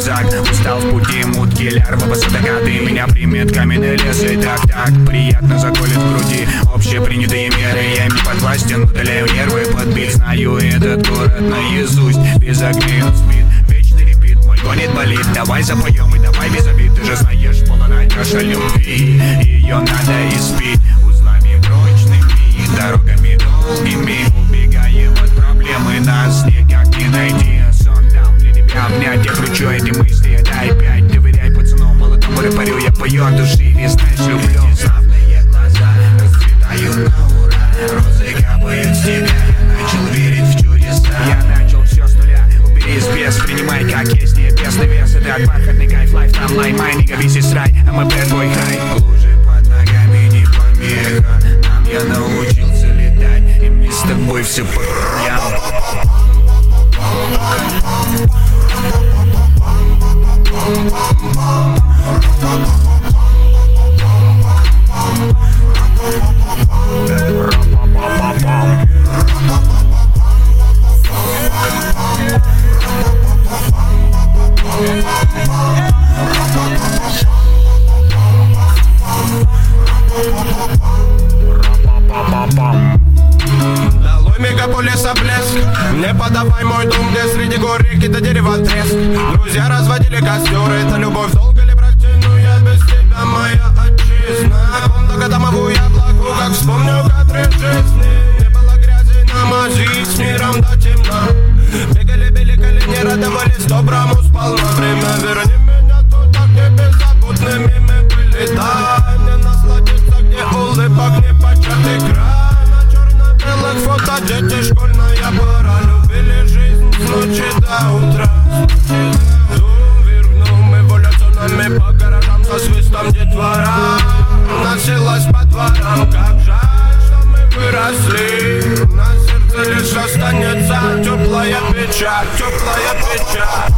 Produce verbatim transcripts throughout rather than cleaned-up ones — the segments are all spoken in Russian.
казак. Устал в пути, мутки, лярвы, высотокаты. Меня примет каменный лес и так-так приятно заколет в груди общие принятые меры. Я им не подвластен, удаляю нервы под бит. Знаю этот город наизусть, без огней он спит. Вечный репит, мой гонит болит. Давай запоем и давай без обид. Ты же знаешь, полная чаша любви, ее надо испить узлами прочными, дорогами долгими. Убегаем от проблемы, нас никак не найти. Сон дал для тебя обнять, я кручу эти мысли. Дай пять, доверяй пацану, молодому рэпарю. Я пою от души, и знаешь, люблю. Славные глаза расцветают на ура, розы капают с тебя. Я начал верить в чудеса, я начал все с нуля. Убери из без, принимай как есть, не бесный вес. Это от бархатный кайф, лайф там лай, майнинга, весь из рай. А мы бэд бой хай. Лужи под ногами не помеха, нам я научился летать, и мне с тобой все по краям. Долой мегаполиса блеск, не подавай мой дом, где среди гор реки до дерева треск. Друзья разводили костер, это любовь долго ли протяну я без тебя, моя отчизна. Помню домовую яблоку, как вспомню кадры жизни. Не было грязи на мази, с миром до темна. Бегали, били колени, радовались доброму сполна. Время верни меня туда, где беззаботными мы были. Дай мне насладиться, где улыбок не початый край. На черно-белых фото дети, школьная пора. Любили жизнь с ночи до утра. Зум вернул, мы эволюционами по гаражам со свистом детвора. Носилась по дворам, как жаль, что мы выросли. На сердце лишь останется теплая печаль, теплая печаль.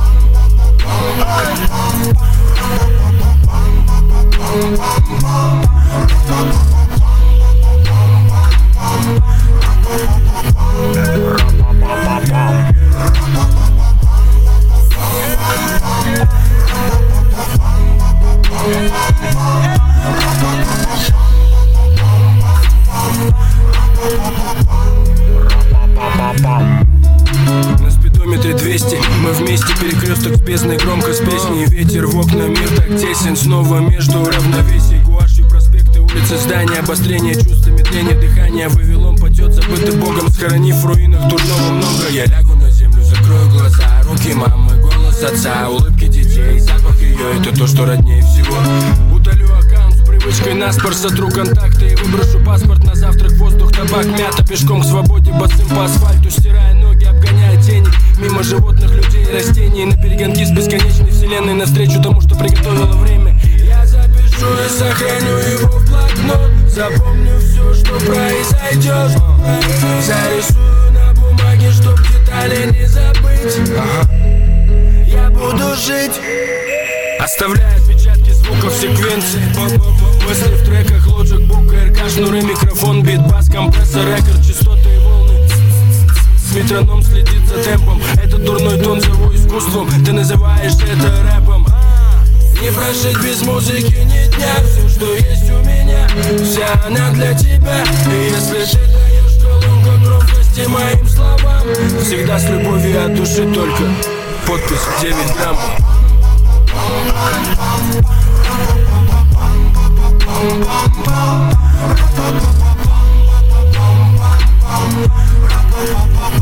На спидометре двести, мы вместе, перекресток с бездной, громко с песней. Ветер в окна, мир так тесен, снова между равновесий. Гуашью проспекты, улицы, здания, обострение чувств, медление дыхания. Вавилон падет, забытый Богом, схоронив в руинах дурного много. Я лягу на землю, закрою глаза, руки мамы, голос отца, улыбки детей, запах ее, это то, что роднее всего. Удалю аккаунт с привычкой наспор, сотру контакты и выброшу паспорт на завтрак. Воздух, табак, мята, пешком к свободе, босым по асфальту, стирая ноги, обгоняя тени. Мимо животных, людей, растений, на перегонки с бесконечной вселенной, навстречу тому, что приготовило время. Я запишу и сохраню его в блокнот, запомню все, что произойдет. Зарисую на бумаге, чтоб детали не забыть. Я буду жить, оставляя отпечатки звуков секвенции. Мысли в треках, лоджик, бук, РК, шнуры, микрофон, бит, бас, компрессор, рекорд, частоты и волны. Метроном следит за темпом, этот дурной тон зову искусством. Ты называешь это рэпом. Не прожить без музыки ни дня. Все, что есть у меня, вся она для тебя. И если ты даешь колонку громкости моим словам, всегда с любовью от души, только подпись девять грамм. Bum, bum, bum, bum, bum, bum, bum, bum, bum, bum, bum, bum, bum, bum, bum.